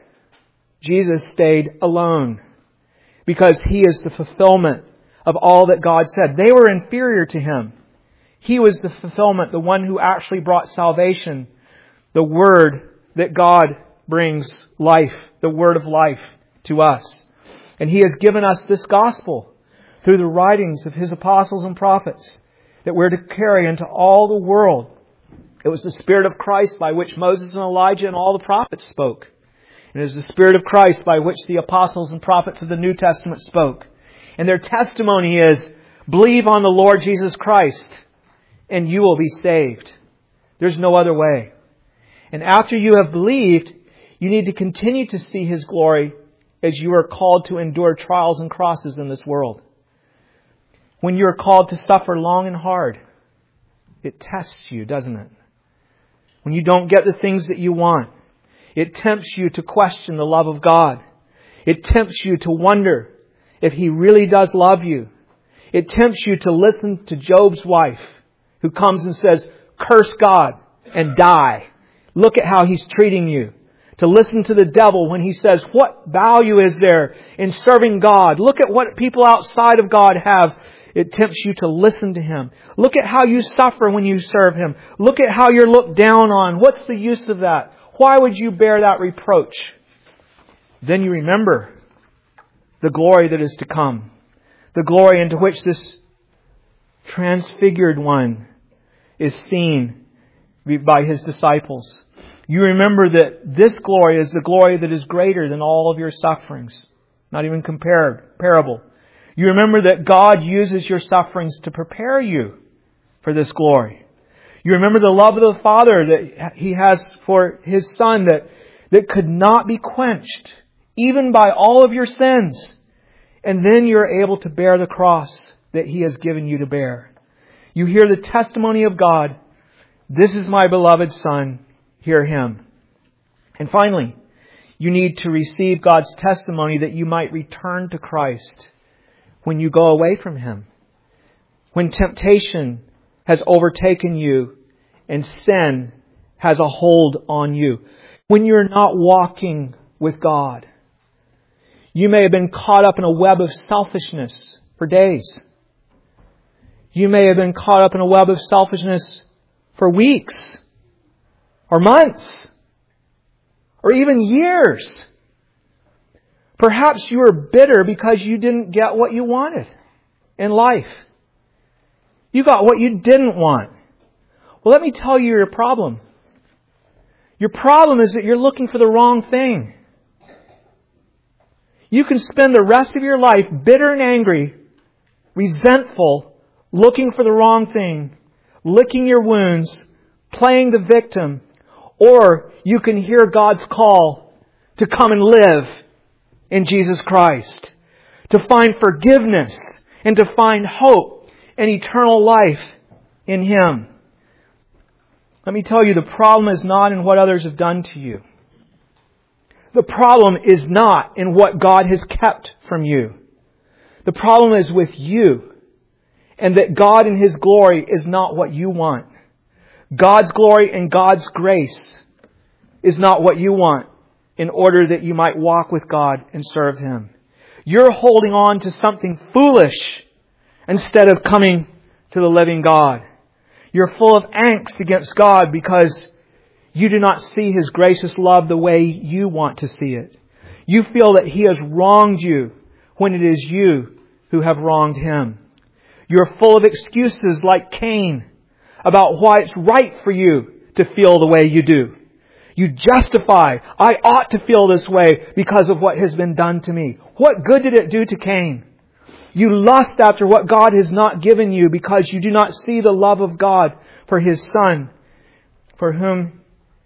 Jesus stayed alone because He is the fulfillment of all that God said. They were inferior to Him. He was the fulfillment, the one who actually brought salvation, the Word that God brings life, the Word of life to us. And He has given us this gospel through the writings of His apostles and prophets that we're to carry into all the world. It was the Spirit of Christ by which Moses and Elijah and all the prophets spoke. And it is the Spirit of Christ by which the apostles and prophets of the New Testament spoke. And their testimony is, believe on the Lord Jesus Christ and you will be saved. There's no other way. And after you have believed, you need to continue to see His glory as you are called to endure trials and crosses in this world. When you are called to suffer long and hard, it tests you, doesn't it? When you don't get the things that you want, it tempts you to question the love of God. It tempts you to wonder if He really does love you. It tempts you to listen to Job's wife, who comes and says, curse God and die. Look at how he's treating you. To listen to the devil when he says, what value is there in serving God? Look at what people outside of God have. It tempts you to listen to him. Look at how you suffer when you serve Him. Look at how you're looked down on. What's the use of that? Why would you bear that reproach? Then you remember the glory that is to come, the glory into which this transfigured one is seen by His disciples. You remember that this glory is the glory that is greater than all of your sufferings, not even comparable. You remember that God uses your sufferings to prepare you for this glory. You remember the love of the Father that He has for His Son that could not be quenched, even by all of your sins. And then you're able to bear the cross that He has given you to bear. You hear the testimony of God. This is my beloved Son. Hear Him. And finally, you need to receive God's testimony that you might return to Christ when you go away from Him. When temptation has overtaken you and sin has a hold on you. When you're not walking with God. You may have been caught up in a web of selfishness for days. You may have been caught up in a web of selfishness for weeks or months or even years. Perhaps you were bitter because you didn't get what you wanted in life. You got what you didn't want. Well, let me tell you your problem. Your problem is that you're looking for the wrong thing. You can spend the rest of your life bitter and angry, resentful, looking for the wrong thing, licking your wounds, playing the victim, or you can hear God's call to come and live in Jesus Christ, to find forgiveness and to find hope and eternal life in Him. Let me tell you, the problem is not in what others have done to you. The problem is not in what God has kept from you. The problem is with you, and that God in His glory is not what you want. God's glory and God's grace is not what you want in order that you might walk with God and serve Him. You're holding on to something foolish instead of coming to the living God. You're full of angst against God because you do not see His gracious love the way you want to see it. You feel that He has wronged you when it is you who have wronged Him. You're full of excuses like Cain about why it's right for you to feel the way you do. You justify, I ought to feel this way because of what has been done to me. What good did it do to Cain? You lust after what God has not given you because you do not see the love of God for His Son, for whom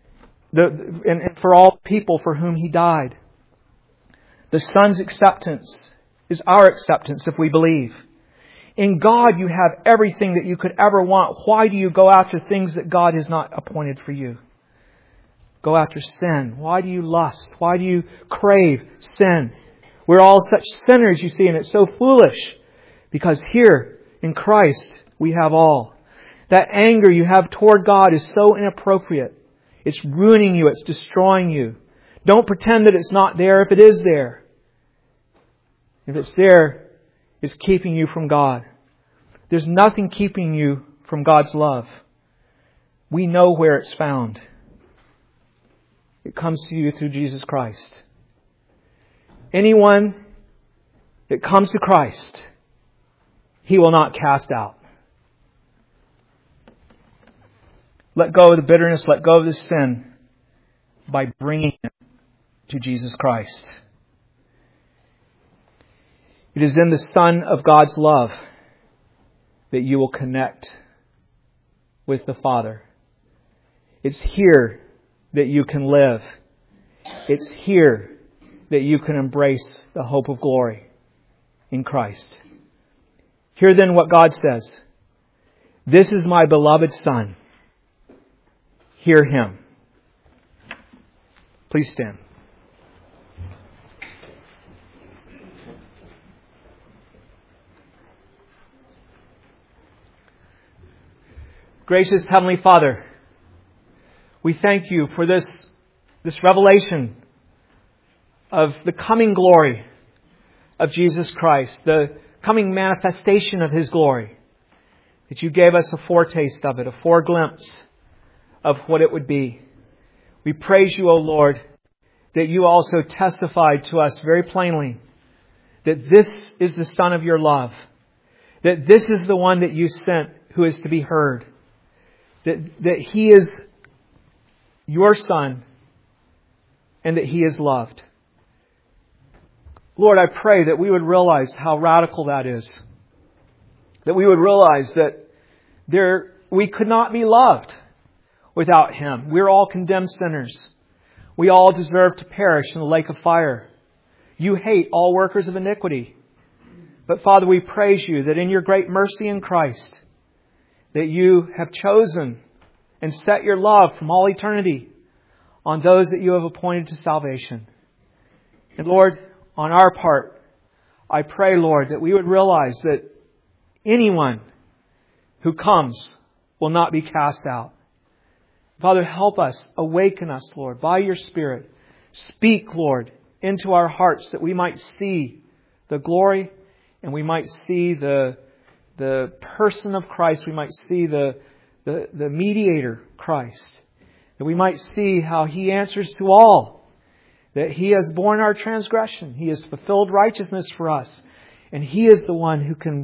and for all people for whom He died. The Son's acceptance is our acceptance if we believe. In God you have everything that you could ever want. Why do you go after things that God has not appointed for you? Go after sin. Why do you lust? Why do you crave sin? We're all such sinners, you see, and it's so foolish. Because here in Christ we have all. That anger you have toward God is so inappropriate. It's ruining you. It's destroying you. Don't pretend that it's not there if it is there. If it's there, it's keeping you from God. There's nothing keeping you from God's love. We know where it's found. It comes to you through Jesus Christ. Anyone that comes to Christ, He will not cast out. Let go of the bitterness, let go of the sin by bringing it to Jesus Christ. It is in the Son of God's love that you will connect with the Father. It's here that you can live. It's here that you can embrace the hope of glory in Christ. Hear then what God says. This is my beloved Son. Hear Him. Please stand. Gracious Heavenly Father, we thank You for this revelation of the coming glory of Jesus Christ, the coming manifestation of His glory, that You gave us a foretaste of it, a foreglimpse of what it would be. We praise You, O Lord, that You also testified to us very plainly that this is the Son of your love, that this is the one that you sent who is to be heard, that He is your Son and that He is loved. Lord, I pray that we would realize how radical that is. That we would realize that we could not be loved without Him. We're all condemned sinners. We all deserve to perish in the lake of fire. You hate all workers of iniquity. But Father, we praise You that in Your great mercy in Christ, that You have chosen and set Your love from all eternity on those that You have appointed to salvation. And Lord, on our part, I pray, Lord, that we would realize that anyone who comes will not be cast out. Father, help us, awaken us, Lord, by Your Spirit. Speak, Lord, into our hearts that we might see the glory and we might see the person of Christ. We might see the mediator, Christ. That we might see how He answers to all. That He has borne our transgression. He has fulfilled righteousness for us. And He is the one who can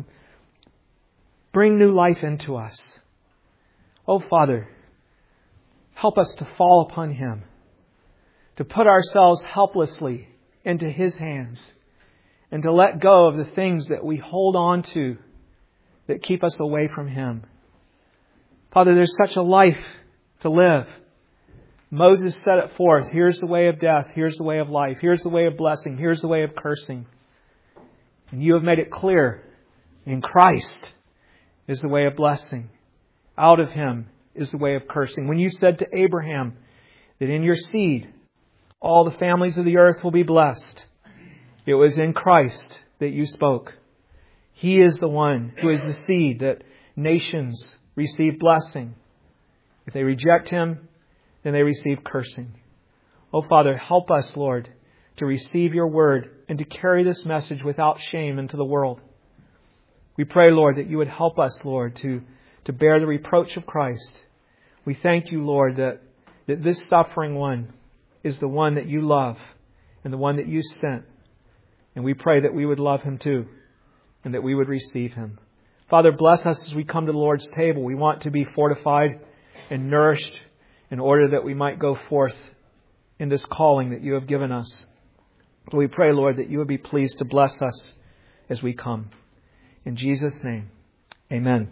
bring new life into us. Oh, Father, help us to fall upon Him. To put ourselves helplessly into His hands. And to let go of the things that we hold on to that keep us away from Him. Father, there's such a life to live. Moses set it forth. Here's the way of death. Here's the way of life. Here's the way of blessing. Here's the way of cursing. And You have made it clear. In Christ is the way of blessing. Out of Him is the way of cursing. When You said to Abraham that in your seed all the families of the earth will be blessed, it was in Christ that You spoke. He is the one who is the seed that nations receive blessing. If they reject Him, then they receive cursing. Oh, Father, help us, Lord, to receive Your word and to carry this message without shame into the world. We pray, Lord, that You would help us, Lord, to bear the reproach of Christ. We thank You, Lord, that this suffering one is the one that You love and the one that You sent. And we pray that we would love Him too and that we would receive Him. Father, bless us as we come to the Lord's table. We want to be fortified and nourished in order that we might go forth in this calling that You have given us. We pray, Lord, that You would be pleased to bless us as we come. In Jesus' name, amen.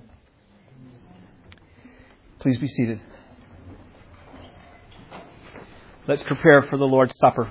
Please be seated. Let's prepare for the Lord's Supper.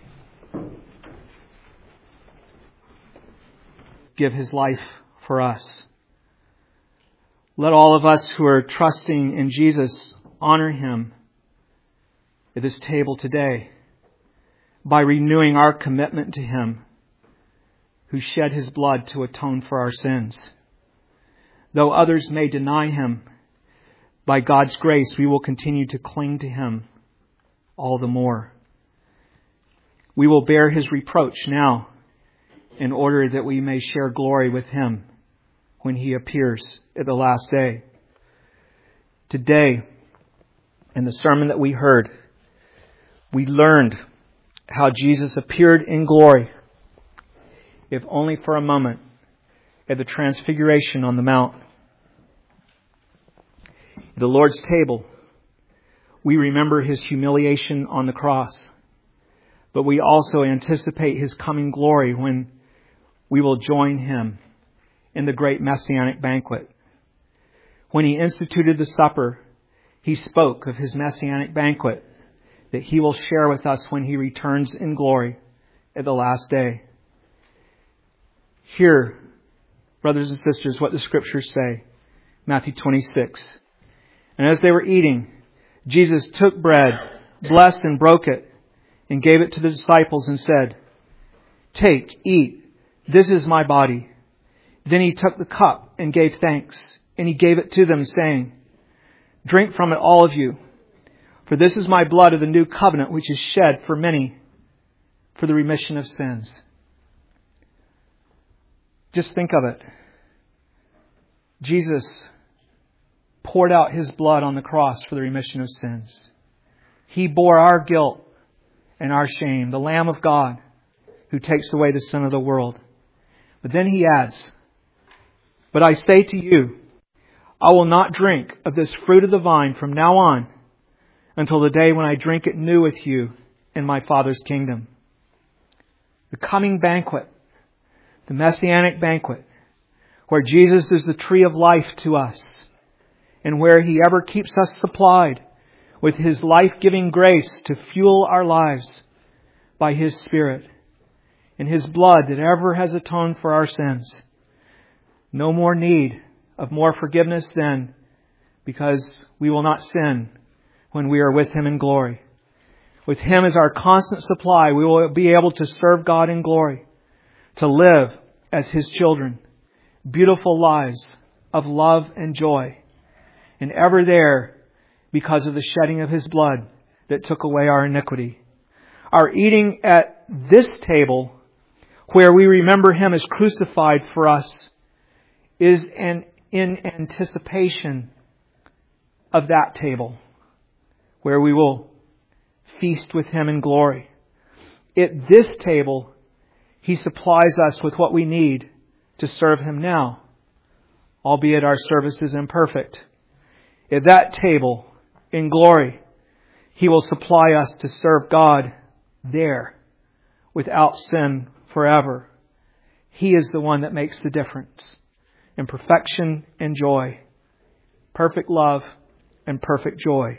Give His life for us. Let all of us who are trusting in Jesus honor Him at this table today by renewing our commitment to Him who shed His blood to atone for our sins. Though others may deny Him, by God's grace we will continue to cling to Him all the more. We will bear His reproach now in order that we may share glory with Him when He appears at the last day. Today, in the sermon that we heard, we learned how Jesus appeared in glory, if only for a moment, at the Transfiguration on the Mount. At the Lord's table, we remember His humiliation on the cross, but we also anticipate His coming glory when we will join Him in the great Messianic banquet. When He instituted the supper, He spoke of His Messianic banquet that He will share with us when He returns in glory at the last day. Hear, brothers and sisters, what the Scriptures say. Matthew 26. And as they were eating, Jesus took bread, blessed and broke it, and gave it to the disciples and said, "Take, eat, this is my body." Then He took the cup and gave thanks, and He gave it to them, saying, "Drink from it, all of you, for this is my blood of the new covenant, which is shed for many for the remission of sins." Just think of it. Jesus poured out His blood on the cross for the remission of sins. He bore our guilt and our shame, the Lamb of God who takes away the sin of the world. But then he adds, "But I say to you, I will not drink of this fruit of the vine from now on until the day when I drink it new with you in my Father's kingdom." The coming banquet, the Messianic banquet, where Jesus is the tree of life to us, and where He ever keeps us supplied with His life-giving grace to fuel our lives by His Spirit, and His blood that ever has atoned for our sins. No more need of more forgiveness then, because we will not sin when we are with Him in glory. With Him as our constant supply, we will be able to serve God in glory, to live as His children, beautiful lives of love and joy, and ever there because of the shedding of His blood that took away our iniquity. Our eating at this table, where we remember Him as crucified for us, is in anticipation of that table, where we will feast with Him in glory. At this table, He supplies us with what we need to serve Him now, albeit our service is imperfect. At that table, in glory, He will supply us to serve God there, without sin forever. He is the one that makes the difference in perfection and joy, perfect love and perfect joy.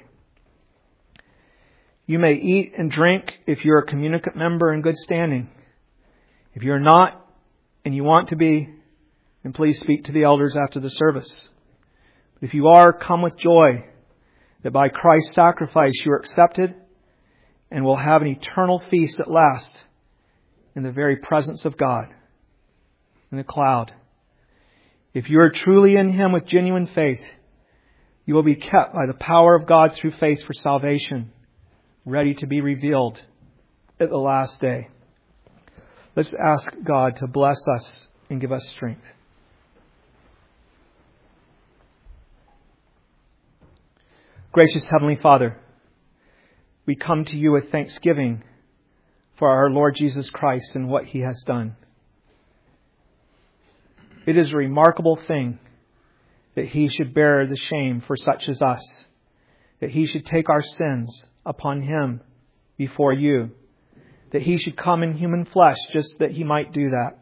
You may eat and drink if you're a communicant member in good standing. If you're not, and you want to be, then please speak to the elders after the service. But if you are, come with joy that by Christ's sacrifice you are accepted and will have an eternal feast at last in the very presence of God, in the cloud. If you are truly in Him with genuine faith, you will be kept by the power of God through faith for salvation, ready to be revealed at the last day. Let's ask God to bless us and give us strength. Gracious Heavenly Father, we come to You with thanksgiving for our Lord Jesus Christ and what He has done. It is a remarkable thing that He should bear the shame for such as us, that He should take our sins upon Him before You, that He should come in human flesh just that He might do that.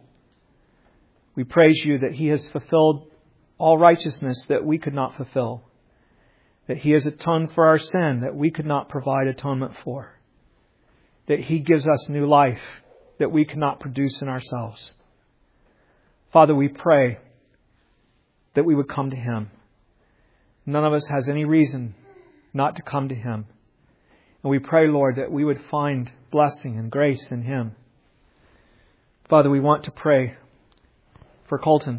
We praise You that He has fulfilled all righteousness that we could not fulfill, that He has atoned for our sin that we could not provide atonement for, that He gives us new life that we cannot produce in ourselves. Father, we pray that we would come to Him. None of us has any reason not to come to Him. And we pray, Lord, that we would find blessing and grace in Him. Father, we want to pray for Colton.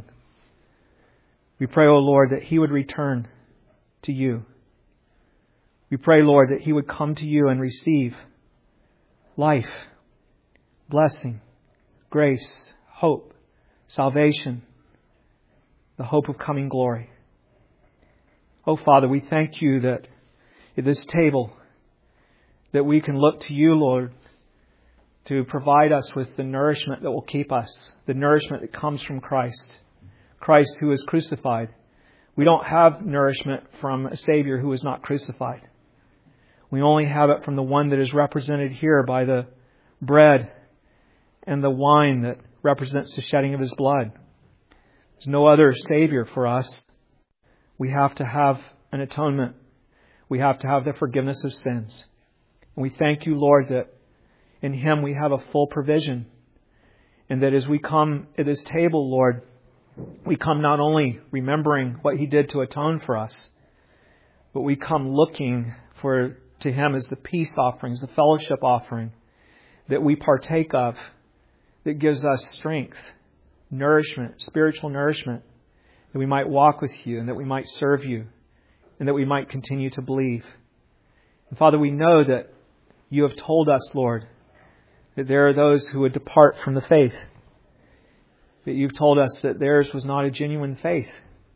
We pray, O Lord, that he would return to You. We pray, Lord, that he would come to You and receive life, blessing, grace, hope, salvation, the hope of coming glory. Oh, Father, we thank You that at this table that we can look to You, Lord, to provide us with the nourishment that will keep us, the nourishment that comes from Christ, Christ who is crucified. We don't have nourishment from a Savior who is not crucified. We only have it from the one that is represented here by the bread and the wine that represents the shedding of His blood. There's no other Savior for us. We have to have an atonement. We have to have the forgiveness of sins. And we thank You, Lord, that in Him we have a full provision. And that as we come at this table, Lord, we come not only remembering what He did to atone for us, but we come looking to Him as the peace offerings, the fellowship offering that we partake of, that gives us strength, nourishment, spiritual nourishment, that we might walk with You and that we might serve You and that we might continue to believe. And Father, we know that You have told us, Lord, that there are those who would depart from the faith, that You've told us that theirs was not a genuine faith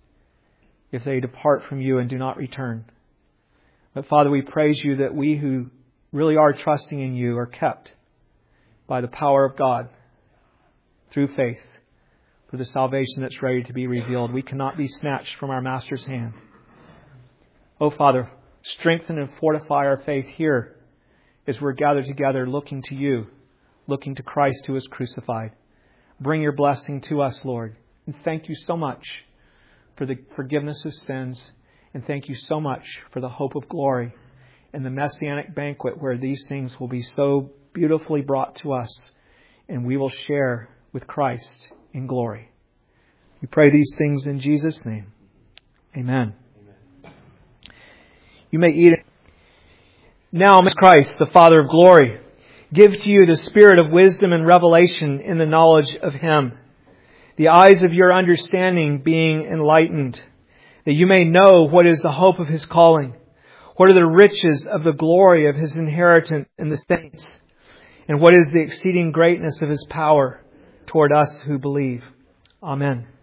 if they depart from You and do not return. But Father, we praise You that we who really are trusting in You are kept by the power of God through faith, for the salvation that's ready to be revealed. We cannot be snatched from our Master's hand. Oh, Father, strengthen and fortify our faith here as we're gathered together looking to You, looking to Christ who was crucified. Bring Your blessing to us, Lord. And thank You so much for the forgiveness of sins. And thank You so much for the hope of glory and the Messianic banquet where these things will be so beautifully brought to us and we will share with Christ in glory. We pray these things in Jesus' name. Amen. You may eat it. Now, Christ, the Father of glory, give to you the spirit of wisdom and revelation in the knowledge of Him, the eyes of your understanding being enlightened, that you may know what is the hope of His calling, what are the riches of the glory of His inheritance in the saints, and what is the exceeding greatness of His power toward us who believe. Amen.